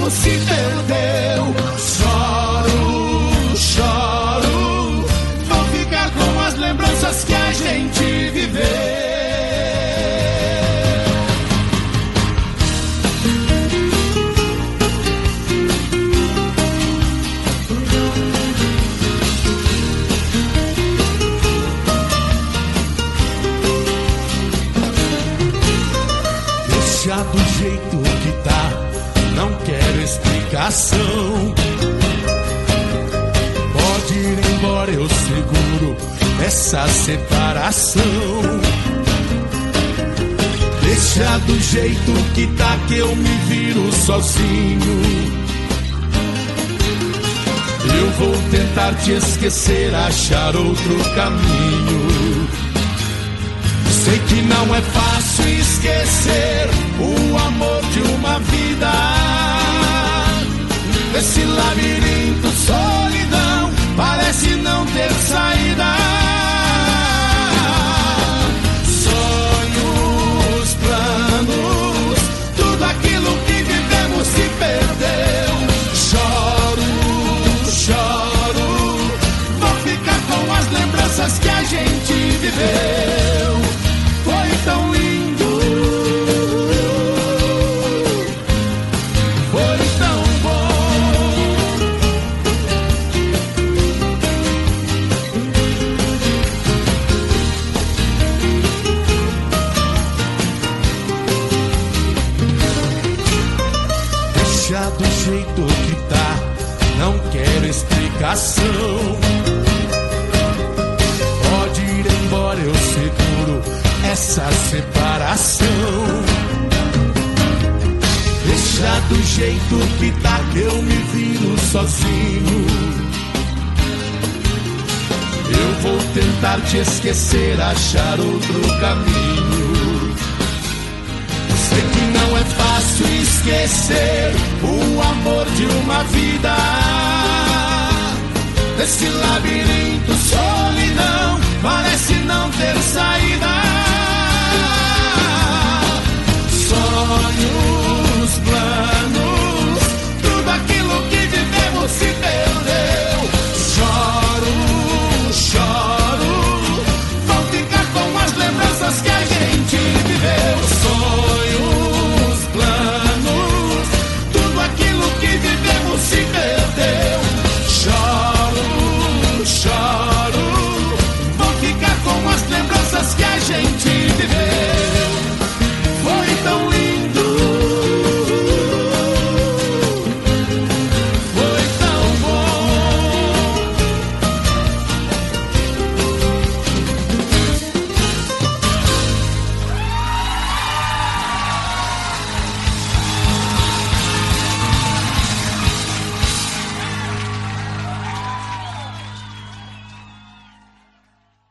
vivemos se perdeu. Choro, choro, vou ficar com as lembranças que a gente viveu. Deixa do jeito que tá, não quero explicação. Pode ir embora, eu seguro essa separação. Deixa do jeito que tá, que eu me viro sozinho. Eu vou tentar te esquecer, achar outro caminho. Sei que não é fácil esquecer o amor de uma vida. Esse labirinto, solidão, parece não ter saída. Sonhos, planos, tudo aquilo que vivemos se perdeu. Choro, choro, vou ficar com as lembranças que a gente viveu. Foi tão lindo, foi tão bom. Deixa do jeito que tá, não quero explicação. Pode ir embora, eu seguro essa separação. Deixa do jeito que tá, que eu me viro sozinho. Eu vou tentar te esquecer, achar outro caminho. Sei que não é fácil esquecer o amor de uma vida. Esse labirinto, solidão, parece não ter saída.